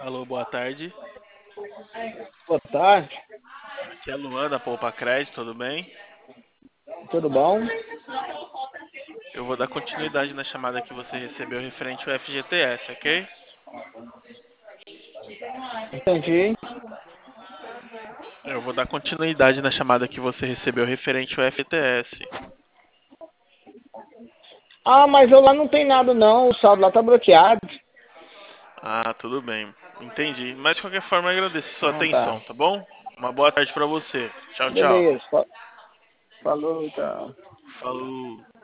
Alô, boa tarde. Boa tarde, Aqui é a Luan da Poupa Crédito, tudo bem? tudo bom? Eu vou dar continuidade na chamada que você recebeu referente ao FGTS, ok? Entendi. Eu vou dar continuidade na chamada que você recebeu referente ao FGTS. Ah, mas eu lá não tem nada não, o saldo lá tá bloqueado. Ah, tudo bem. Entendi. Mas de qualquer forma, eu agradeço a sua Ah, tá. atenção, tá bom? Uma boa tarde pra você. Tchau, tchau. Beleza. Falou, então. Falou.